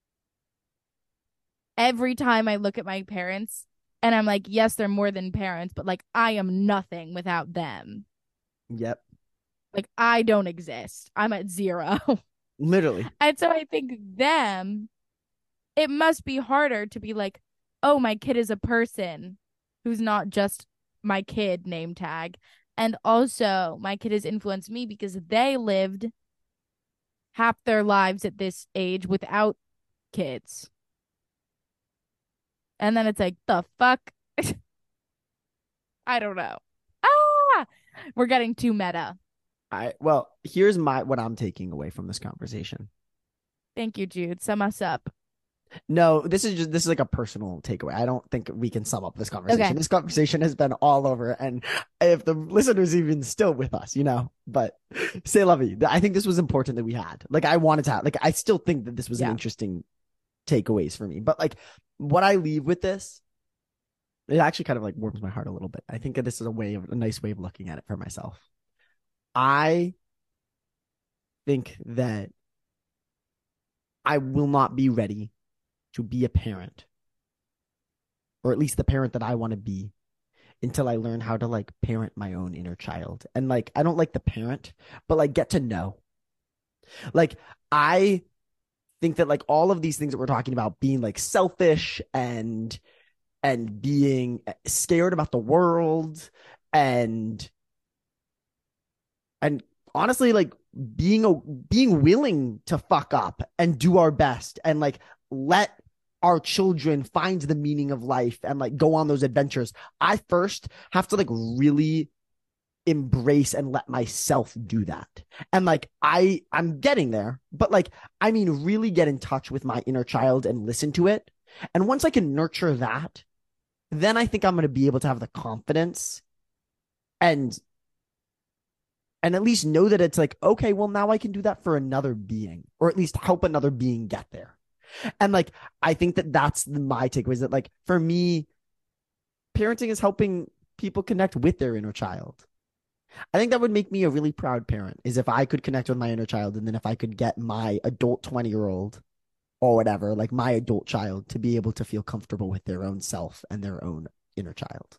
Every time I look at my parents and I'm like, yes, they're more than parents, but like, I am nothing without them. Yep. Like, I don't exist. I'm at zero. Literally. And so I think them, it must be harder to be like, oh, my kid is a person who's not just my kid name tag. And also, my kid has influenced me because they lived half their lives at this age without kids. And then it's like, the fuck? I don't know. Ah, we're getting too meta. I well, here's my what I'm taking away from this conversation. Thank you, Jude. Sum us up. No, this is just this is like a personal takeaway. I don't think we can sum up this conversation. Okay. This conversation has been all over, and if the listeners even still with us, you know. But say lovey, I think this was important that we had. Like I wanted to have, like I still think that this was an Yeah. interesting takeaways for me. But like what I leave with this, it actually kind of like warms my heart a little bit. I think that this is a way of a nice way of looking at it for myself. I think that I will not be ready to be a parent, or at least the parent that I want to be, until I learn how to like parent my own inner child. And like, I don't like the parent, but like get to know. Like, I think that like all of these things that we're talking about being like selfish and and being scared about the world and and honestly like being a being willing to fuck up and do our best and like let our children find the meaning of life and like go on those adventures. I first have to like really embrace and let myself do that. And like I I'm getting there, but like I mean really get in touch with my inner child and listen to it. And once I can nurture that, then I think I'm going to be able to have the confidence and and at least know that it's like, okay, well now I can do that for another being, or at least help another being get there. And like I think that that's my takeaway, is that like for me, parenting is helping people connect with their inner child. I think that would make me a really proud parent, is if I could connect with my inner child, and then if I could get my adult twenty year old or whatever, like my adult child, to be able to feel comfortable with their own self and their own inner child.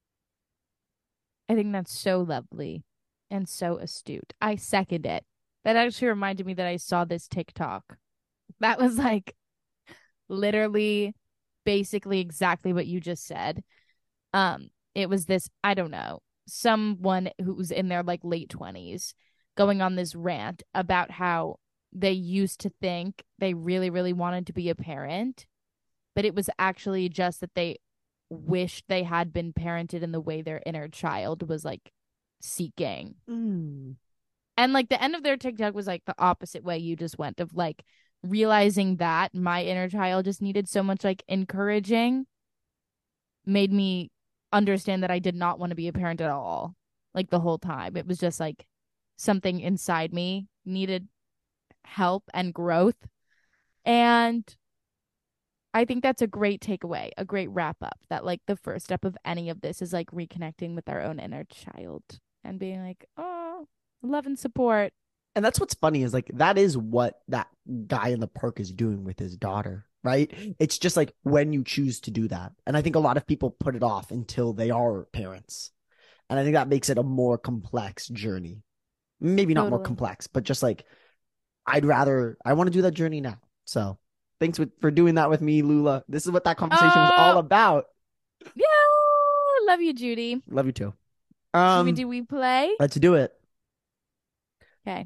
I think that's so lovely and so astute. I second it. That actually reminded me that I saw this TikTok. That was like literally basically exactly what you just said. Um, it was this, I don't know, someone who's in their like late twenties going on this rant about how they used to think they really, really wanted to be a parent, but it was actually just that they wished they had been parented in the way their inner child was like seeking. Mm. And like the end of their TikTok was like the opposite way you just went, of like realizing that my inner child just needed so much like encouraging, made me understand that I did not want to be a parent at all. Like the whole time. It was just like something inside me needed help and growth. And I think that's a great takeaway, a great wrap up, that like the first step of any of this is like reconnecting with our own inner child and being like, oh, love and support. And that's what's funny, is like that is what that guy in the park is doing with his daughter, right? It's just like when you choose to do that. And I think a lot of people put it off until they are parents. And I think that makes it a more complex journey. Maybe not more Totally. complex, but just like I'd rather, I want to do that journey now. So thanks with, for doing that with me, Lula. This is what that conversation was all Oh, about. yeah. Love you, Judy. Love you too. Should we Um, do we play? let's do it. Okay.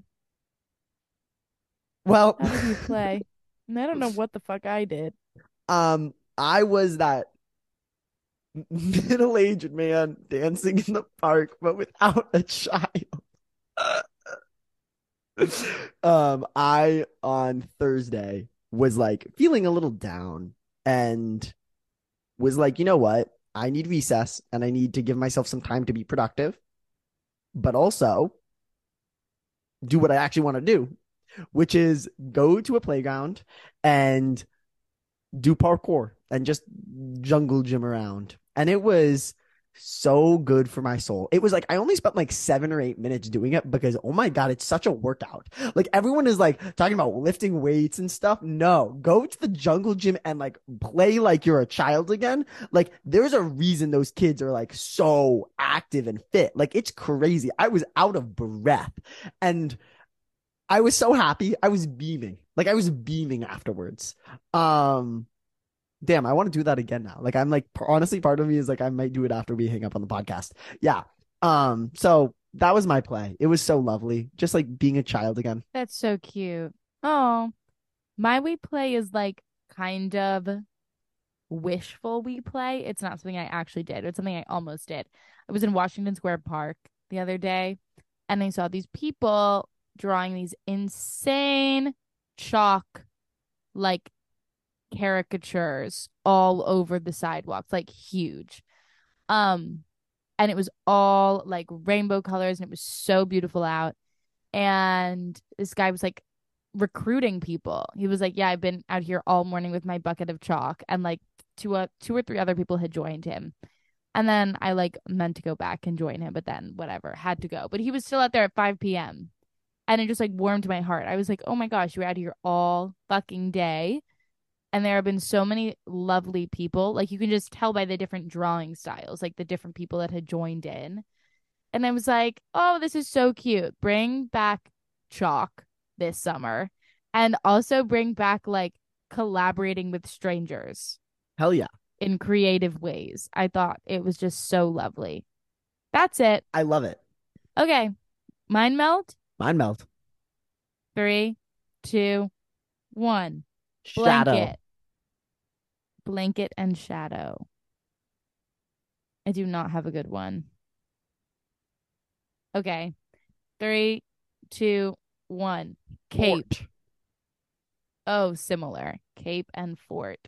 Well, How did you play? And I don't know what the fuck I did. um, I was that middle-aged man dancing in the park, but without a child. um, I on Thursday was like feeling a little down and was like, you know what? I need recess and I need to give myself some time to be productive, but also do what I actually want to do, which is go to a playground and do parkour and just jungle gym around. And it was so good for my soul. It was like I only spent like seven or eight minutes doing it because, oh my God, it's such a workout. Like everyone is like talking about lifting weights and stuff. No, go to the jungle gym and like play like you're a child again. Like there's a reason those kids are like so active and fit. Like it's crazy. I was out of breath. And I was so happy. I was beaming. Like I was beaming afterwards. Um, damn, I want to do that again now. Like I'm like honestly, part of me is like I might do it after we hang up on the podcast. Yeah. Um, so that was my play. It was so lovely. Just like being a child again. That's so cute. Oh, my we play is like kind of wishful we play. It's not something I actually did. It's something I almost did. I was in Washington Square Park the other day and I saw these people drawing these insane chalk like caricatures all over the sidewalks, like huge. Um, and it was all like rainbow colors and it was so beautiful out. And this guy was like recruiting people. He was like, "Yeah, I've been out here all morning with my bucket of chalk," and like two uh, two or three other people had joined him. And then I like meant to go back and join him, but then whatever, had to go. But he was still out there at five p m and it just like warmed my heart. I was like, "Oh my gosh, you're out here all fucking day." And there have been so many lovely people. Like you can just tell by the different drawing styles, like the different people that had joined in. And I was like, oh, this is so cute. Bring back chalk this summer and also bring back like collaborating with strangers Hell yeah. in creative ways. I thought it was just so lovely. That's it. I love it. Okay. Mind melt. Mind melt. Three, two, one. Shadow. Blanket. Blanket and shadow. I do not have a good one. Okay. Three, two, one. Cape. Fort. Oh, similar. Cape and fort.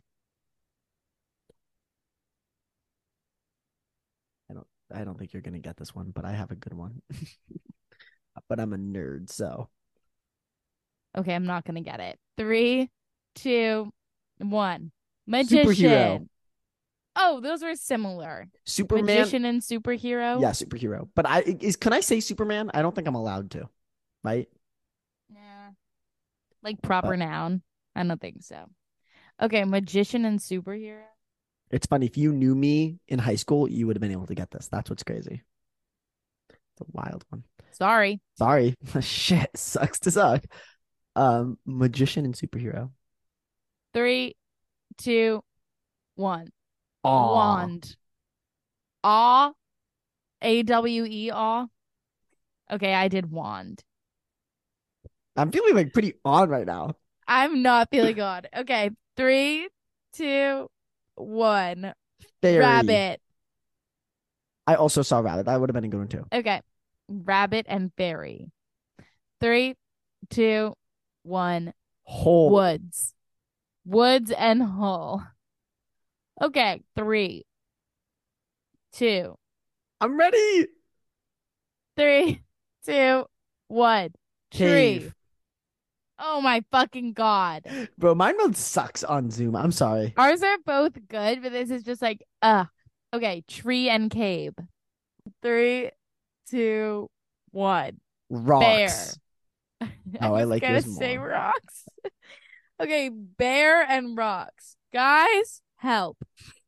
I don't I don't think you're gonna get this one, but I have a good one. But I'm a nerd, so Okay, I'm not gonna get it. Three, two, one. Magician. superhero. Oh, those were similar. Superman. Magician and superhero. Yeah, superhero. But I is can I say Superman? I don't think I'm allowed to. Right? Yeah. Like proper But noun. I don't think so. Okay, magician and superhero. it's funny. If you knew me in high school, you would have been able to get this. That's what's crazy. It's a wild one. Sorry. Sorry. Shit. Sucks to suck. Um, magician and superhero. Three, two, one. Aw. Wand. Aw. A W E aw. Okay, I did wand. I'm feeling like pretty on right now. I'm not feeling good. Okay, three, two, one. Fairy. Rabbit. I also saw rabbit. That would have been a good one too. Okay, rabbit and fairy. Three, two, one. Hole. Woods. Woods and hull. Okay, three, two, I'm ready. three, two, one. Tree. Cave. Oh my fucking god. Bro, mind mode sucks on Zoom. I'm sorry. Ours are both good, but this is just like, uh. Okay, tree and cave. Three, two, one. Rocks. Bear. Oh, I was like gonna yours say more. rocks. Okay, bear and rocks. Guys, help.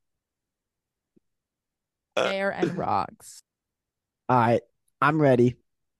Bear and rocks. All right. I'm ready.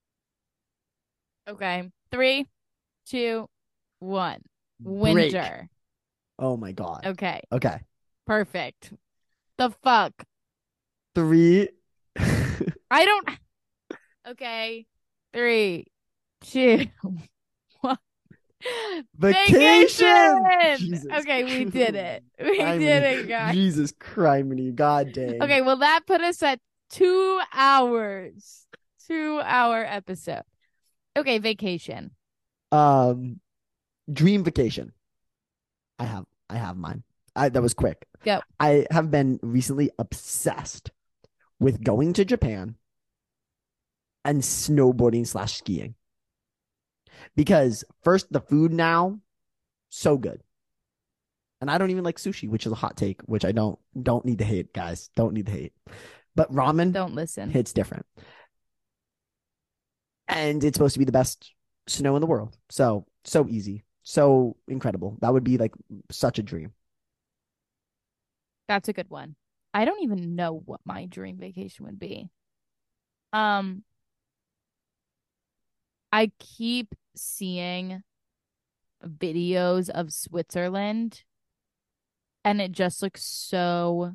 Okay, three, two, one. Break. Winter. Oh my God. Okay, Okay. perfect. The fuck? Three. I don't. Okay, three, two, one. Vacation. Vacation! Jesus. Okay, we did it. We Criminy. did it, guys. Jesus criminy. God dang. Okay, well, that put us at two hours. Two hour episode. Okay, vacation. Um, dream vacation. I have, I have mine. I that was quick. Go. I have been recently obsessed with going to Japan and snowboarding slash skiing. Because first, the food now, so good. And I don't even like sushi, which is a hot take, which I don't don't need to hate, guys. Don't need to hate. But ramen, Don't listen. hits different. And it's supposed to be the best snow in the world. So, so easy. So incredible. That would be like such a dream. That's a good one. I don't even know what my dream vacation would be. Um, I keep seeing videos of Switzerland and it just looks so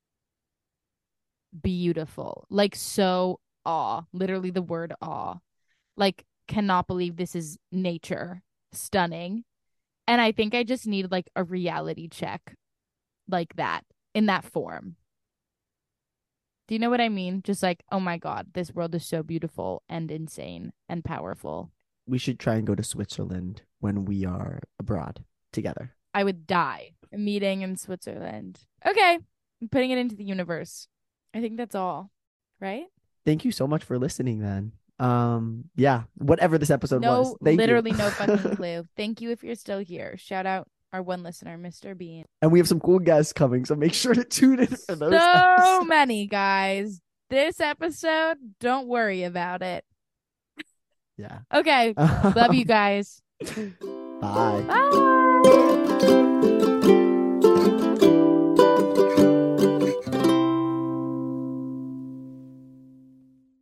beautiful. Like so awe. Literally the word awe. Like cannot believe this is nature. Stunning. And I think I just need like a reality check like that in that form. Do you know what I mean? Just like, oh my God, this world is so beautiful and insane and powerful. We should try and go to Switzerland when we are abroad together. I would die. A meeting in Switzerland. Okay. I'm putting it into the universe. I think that's all, right? Thank you so much for listening then. Um, yeah, whatever this episode No, was. Thank literally you. no fucking clue. Thank you if you're still here. Shout out our one listener, Mister Bean. And we have some cool guests coming, so make sure to tune in for those. So episodes. many guys. This episode, don't worry about it. Yeah. Okay. Love you guys. Bye. Bye.